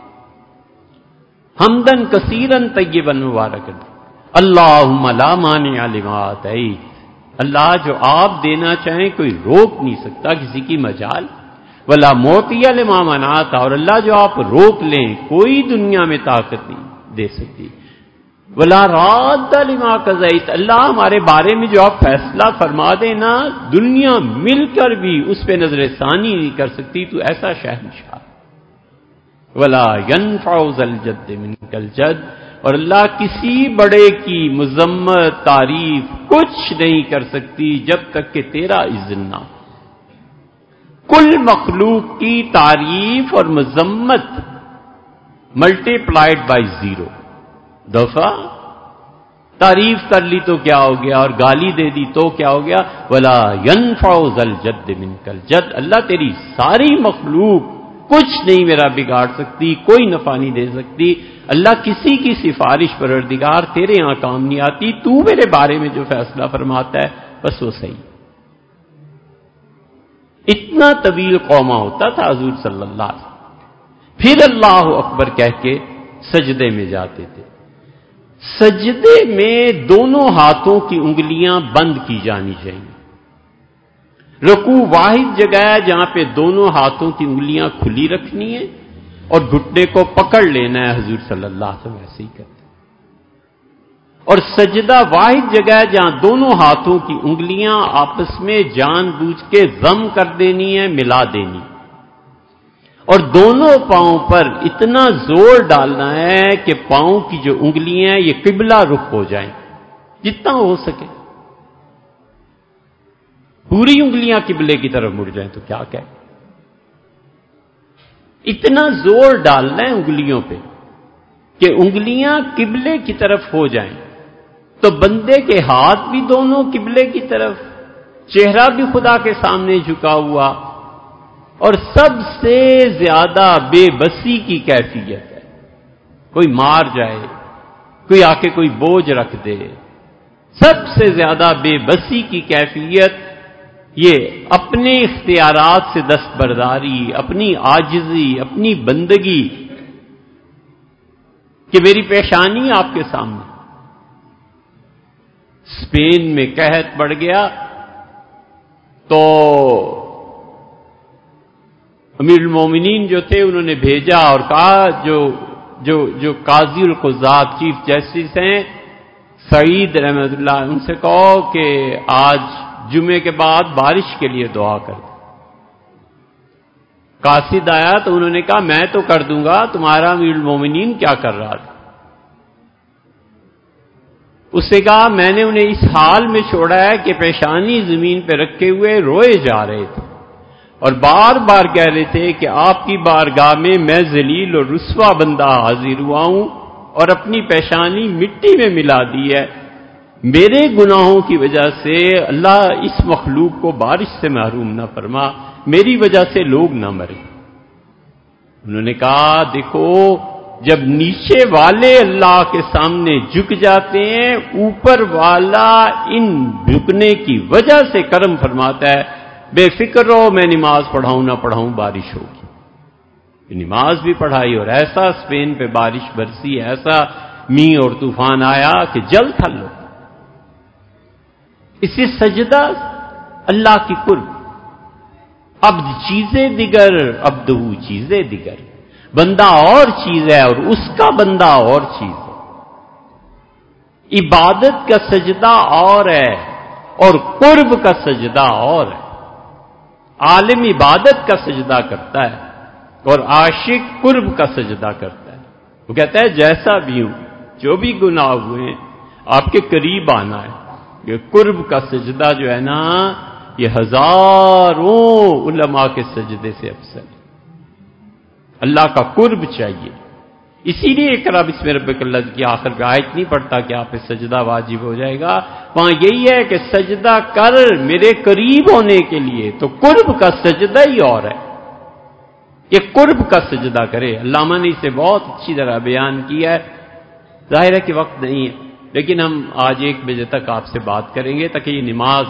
Speaker 1: حمدن کثیرن طیبا مبارکن، اللہم لا مانع لما آتیت، اللہ جو آپ دینا چاہیں کوئی روک نہیں سکتا کسی کی مجال، ولا معطی لما منعت، اور اللہ جو آپ روک لیں کوئی دنیا میں طاقت نہیں دے سکتی، ولا راد لما قضیت، اللہ ہمارے بارے میں جو آپ فیصلہ فرما دینا دنیا مل کر بھی اس پہ نظر ثانی نہیں کر سکتی، تو ایسا شہنشاہ۔ ولا ينفع ذا الجد منک الجد، اور اللہ کسی بڑے کی مذمت تعریف کچھ نہیں کر سکتی جب تک کہ تیرا اذن نہ۔ کل مخلوق کی تعریف اور مذمت ملٹی پلائڈ بائی زیرو، دفعہ تعریف کر لی تو کیا ہو گیا اور گالی دے دی تو کیا ہو گیا؟ ولا ينفع ذا الجد منک الجد، اللہ تیری ساری مخلوق کچھ نہیں میرا بگاڑ سکتی، کوئی نفع نہیں دے سکتی، اللہ کسی کی سفارش پروردگار تیرے یہاں کام نہیں آتی، تو میرے بارے میں جو فیصلہ فرماتا ہے بس وہ صحیح۔ اتنا طویل قوما ہوتا تھا حضور صلی اللہ علیہ وسلم، پھر اللہ اکبر کہہ کے سجدے میں جاتے تھے۔ سجدے میں دونوں ہاتھوں کی انگلیاں بند کی جانی چاہیے، رکوع واحد جگہ ہے جہاں پہ دونوں ہاتھوں کی انگلیاں کھلی رکھنی ہے اور گھٹنے کو پکڑ لینا ہے، حضور صلی اللہ علیہ وسلم ایسے ہی کرتے۔ اور سجدہ واحد جگہ ہے جہاں دونوں ہاتھوں کی انگلیاں آپس میں جان بوجھ کے ضم کر دینی ہے، ملا دینی، اور دونوں پاؤں پر اتنا زور ڈالنا ہے کہ پاؤں کی جو انگلیاں ہیں یہ قبلہ رخ ہو جائیں جتنا ہو سکے۔ پوری انگلیاں قبلے کی طرف مڑ جائیں تو کیا کہے، اتنا زور ڈالنا ہے انگلیوں پہ کہ انگلیاں قبلے کی طرف ہو جائیں، تو بندے کے ہاتھ بھی دونوں قبلے کی طرف، چہرہ بھی خدا کے سامنے جھکا ہوا، اور سب سے زیادہ بے بسی کی کیفیت ہے۔ کوئی مار جائے، کوئی آ کے کوئی بوجھ رکھ دے، سب سے زیادہ بے بسی کی کیفیت یہ اپنے اختیارات سے دستبرداری، اپنی عاجزی، اپنی بندگی کہ میری پیشانی آپ کے سامنے۔ اسپین میں قحط بڑھ گیا تو امیر المومنین جو تھے انہوں نے بھیجا اور کہا جو جو جو قاضی القضات چیف جسٹس ہیں سعید رحمت اللہ، ان سے کہو کہ آج جمعے کے بعد بارش کے لیے دعا کر دیں۔ قاصد آیا تو انہوں نے کہا میں تو کر دوں گا، تمہارا امیر المومنین کیا کر رہا تھا؟ اس سے کہا میں نے انہیں اس حال میں چھوڑا ہے کہ پیشانی زمین پہ رکھے ہوئے روئے جا رہے تھے اور بار بار کہہ رہے تھے کہ آپ کی بارگاہ میں میں ذلیل اور رسوا بندہ حاضر ہوا ہوں اور اپنی پیشانی مٹی میں ملا دی ہے، میرے گناہوں کی وجہ سے اللہ اس مخلوق کو بارش سے محروم نہ فرما، میری وجہ سے لوگ نہ مرے۔ انہوں نے کہا دیکھو جب نیچے والے اللہ کے سامنے جھک جاتے ہیں، اوپر والا ان جھکنے کی وجہ سے کرم فرماتا ہے، بے فکر رہو میں نماز پڑھاؤں نہ پڑھاؤں بارش ہوگی۔ نماز بھی پڑھائی اور ایسا اسپین پہ بارش برسی، ایسا می اور طوفان آیا کہ جل تھل ہو۔ اسی سجدہ اللہ کی قرب، عبد چیزیں دیگر عبدہ چیزیں دیگر، بندہ اور چیز ہے اور اس کا بندہ اور چیز ہے۔ عبادت کا سجدہ اور ہے اور قرب کا سجدہ اور ہے۔ عالم عبادت کا سجدہ کرتا ہے اور عاشق قرب کا سجدہ کرتا ہے۔ وہ کہتا ہے جیسا بھی ہوں، جو بھی گناہ ہوئے ہیں آپ کے قریب آنا ہے۔ یہ قرب کا سجدہ جو ہے نا یہ ہزاروں علماء کے سجدے سے افضل ہے۔ اللہ کا قرب چاہیے، اسی لیے اقرا بسم ربک الذی کی آخر پہ آیت نہیں پڑھتا کہ آپ پہ سجدہ واجب ہو جائے گا، وہاں یہی ہے کہ سجدہ کر میرے قریب ہونے کے لیے، تو قرب کا سجدہ ہی اور ہے۔ یہ قرب کا سجدہ کرے، علامہ نے اسے بہت اچھی طرح بیان کیا ہے۔ ظاہر ہے کہ وقت نہیں ہے، لیکن ہم آج ایک بجے تک آپ سے بات کریں گے تاکہ یہ نماز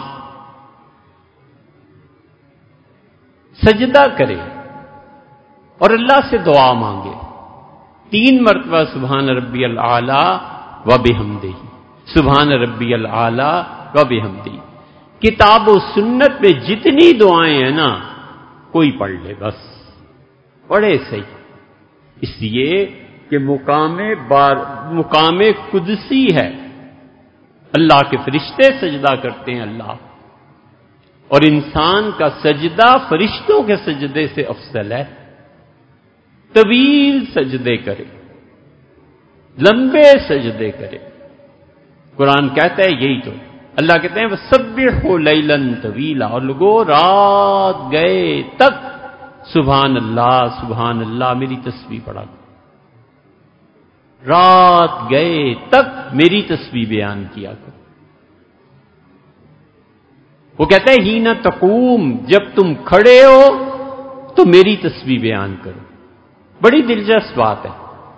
Speaker 1: سجدہ کرے اور اللہ سے دعا مانگے، تین مرتبہ سبحان ربی العالی و بحمدہ، سبحان ربی العالی و بحمدہ۔ کتاب و سنت میں جتنی دعائیں ہیں نا کوئی پڑھ لے، بس پڑھے صحیح، اس لیے کہ مقام بار مقام قدسی ہے، اللہ کے فرشتے سجدہ کرتے ہیں اللہ، اور انسان کا سجدہ فرشتوں کے سجدے سے افضل ہے۔ طویل سجدے کرے، لمبے سجدے کرے، قرآن کہتا ہے یہی تو، اللہ کہتے ہیں وَسَبِّحُوا لَيْلًا طَوِيلًا، اور لوگوں رات گئے تک سبحان اللہ سبحان اللہ میری تسبیح پڑھا، رات گئے تک میری تسبیح بیان کیا کرو۔ وہ کہتا ہے ہی نہ تقوم، جب تم کھڑے ہو تو میری تسبیح بیان کرو۔ بڑی دلچسپ بات ہے،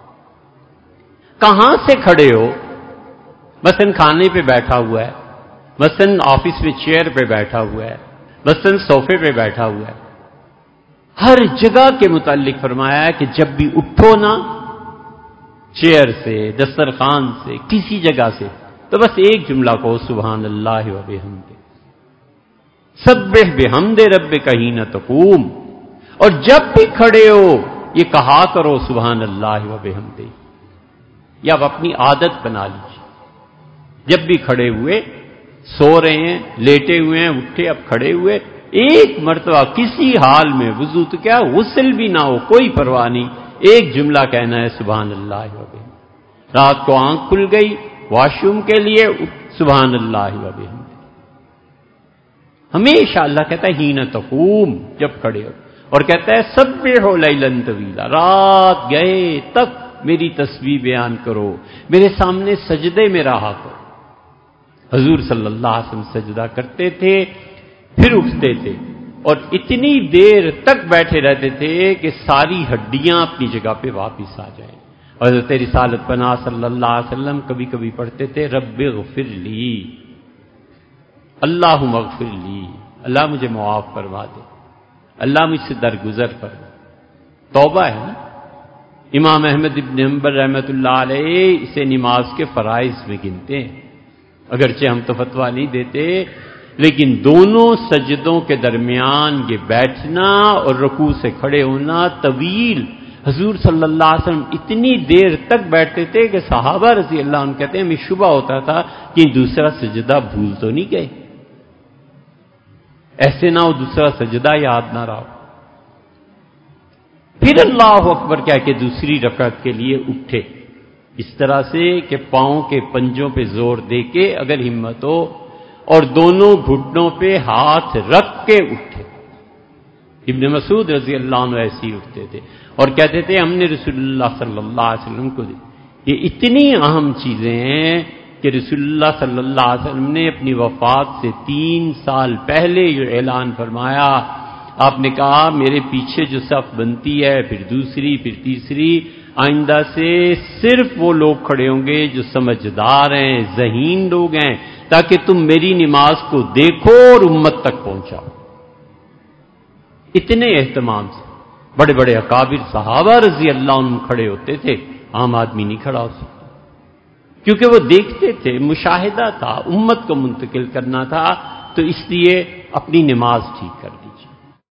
Speaker 1: کہاں سے کھڑے ہو؟ مثلا کھانے پہ بیٹھا ہوا ہے، مثلا آفس میں چیئر پہ بیٹھا ہوا ہے، مثلا صوفے پہ بیٹھا ہوا ہے، ہر جگہ کے متعلق فرمایا ہے کہ جب بھی اٹھو نا چیئر سے، دسترخوان سے، کسی جگہ سے، تو بس ایک جملہ کہو سبحان اللہ و بحمدہ۔ سبح بحمد ربک حین تقوم، اور جب بھی کھڑے ہو یہ کہا کرو سبحان اللہ و بحمدہ، یا آپ اپنی عادت بنا لیجیے، جب بھی کھڑے ہوئے، سو رہے ہیں، لیٹے ہوئے ہیں، اٹھے اب کھڑے ہوئے، ایک مرتبہ کسی حال میں، وضو تو کیا غسل بھی نہ ہو کوئی پرواہ نہیں، ایک جملہ کہنا ہے سبحان اللہ و بحمدہ۔ رات کو آنکھ کھل گئی واش روم کے لیے، سبحان اللہ و بحمدہ۔ ہمیشہ اللہ کہتا ہے حین تقوم، جب کھڑے ہو، اور کہتا ہے سبحوا لیلا طویلا، رات گئے تک میری تسبیح بیان کرو، میرے سامنے سجدے میں رہا کرو۔ حضور صلی اللہ علیہ وسلم سجدہ کرتے تھے، پھر اٹھتے تھے، اور اتنی دیر تک بیٹھے رہتے تھے کہ ساری ہڈیاں اپنی جگہ پہ واپس آ جائیں۔ اور حضرت رسالت پناہ صلی اللہ علیہ وسلم کبھی کبھی پڑھتے تھے رب اغفر لی، اللہم اغفر لی، اللہ مجھے معاف فرما دے، اللہ مجھ سے درگزر فرما۔ توبہ ہے نا۔ امام احمد ابن حنبل رحمۃ اللہ علیہ اسے نماز کے فرائض میں گنتے ہیں، اگرچہ ہم تو فتویٰ نہیں دیتے، لیکن دونوں سجدوں کے درمیان یہ بیٹھنا اور رکوع سے کھڑے ہونا طویل، حضور صلی اللہ علیہ وسلم اتنی دیر تک بیٹھتے تھے کہ صحابہ رضی اللہ عنہ کہتے ہیں ہمیں شبہ ہوتا تھا کہ دوسرا سجدہ بھول تو نہیں گئے، ایسے نہ ہو دوسرا سجدہ یاد نہ رہا۔ پھر اللہ اکبر کہہ کے دوسری رکعت کے لیے اٹھے، اس طرح سے کہ پاؤں کے پنجوں پہ زور دے کے اگر ہمت ہو، اور دونوں گھٹنوں پہ ہاتھ رکھ کے اٹھے۔ ابن مسعود رضی اللہ عنہ ایسے ہی اٹھتے تھے اور کہتے تھے ہم نے رسول اللہ صلی اللہ علیہ وسلم کو دی۔ یہ اتنی اہم چیزیں ہیں کہ رسول اللہ صلی اللہ علیہ وسلم نے اپنی وفات سے تین سال پہلے یہ اعلان فرمایا، آپ نے کہا میرے پیچھے جو صف بنتی ہے، پھر دوسری، پھر تیسری، آئندہ سے صرف وہ لوگ کھڑے ہوں گے جو سمجھدار ہیں، ذہین لوگ ہیں، تاکہ تم میری نماز کو دیکھو اور امت تک پہنچاؤ۔ اتنے اہتمام سے بڑے بڑے اکابر صحابہ رضی اللہ عنہ کھڑے ہوتے تھے، عام آدمی نہیں کھڑا ہو سکتا، کیونکہ وہ دیکھتے تھے، مشاہدہ تھا، امت کو منتقل کرنا تھا، تو اس لیے اپنی نماز ٹھیک کر دیجیے۔